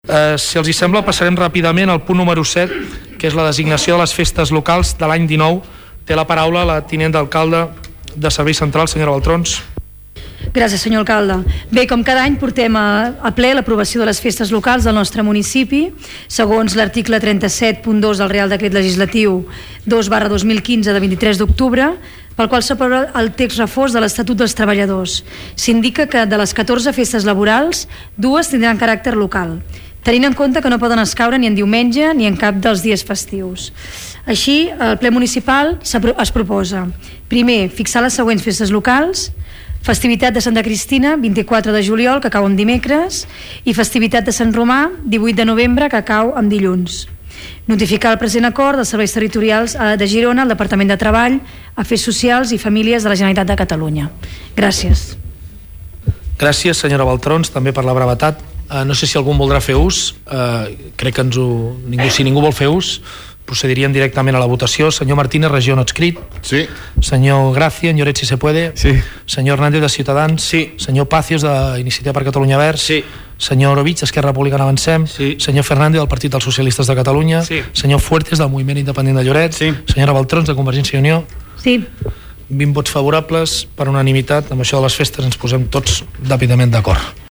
Si els hi sembla, passarem ràpidament al punt número 7, que és la designació de les festes locals de l'any 19. Té la paraula la tinent d'alcalde de Serveis Centrals, senyora Baltrons. Gràcies, senyor alcalde. Bé, com cada any portem a ple l'aprovació de les festes locals del nostre municipi, segons l'article 37.2 del Real Decret Legislatiu 2/2015 de 23 d'octubre, pel qual s'aprova el text refós de l'Estatut dels Treballadors. S'indica que de les 14 festes laborals, 2 tindran caràcter local, tenint en compte que no poden escaure ni en diumenge ni en cap dels dies festius. Així, el ple municipal es proposa, primer, fixar les següents festes locals: festivitat de Santa Cristina, 24 de juliol, que cau en dimecres, i festivitat de Sant Romà, 18 de novembre, que cau en dilluns. Notificar el present acord dels serveis territorials de Girona, al Departament de Treball, Afers Socials i Famílies de la Generalitat de Catalunya. Gràcies. Gràcies, senyora Baltrons, també per la brevetat. No sé si algú en voldrà fer ús. Crec que si ningú vol fer ús, procediríem directament a la votació. Senyor Martínez, regió no adscrit. Sí. Senyor Gracia, Lloret, si se puede. Sí. Senyor Hernández, de Ciutadans. Sí. Senyor Pacios, d'Iniciativa per Catalunya Verds. Sí. Senyor Orovich, Esquerra Republicana Avancem. Sí. Senyor Fernández, del Partit dels Socialistes de Catalunya. Sí. Senyor Fuertes, del Moviment Independent de Lloret. Sí. Senyora Baltrons, de Convergència i Unió. Sí. 20 vots favorables per unanimitat. Amb això de les festes ens posem tots ràpidament d'acord.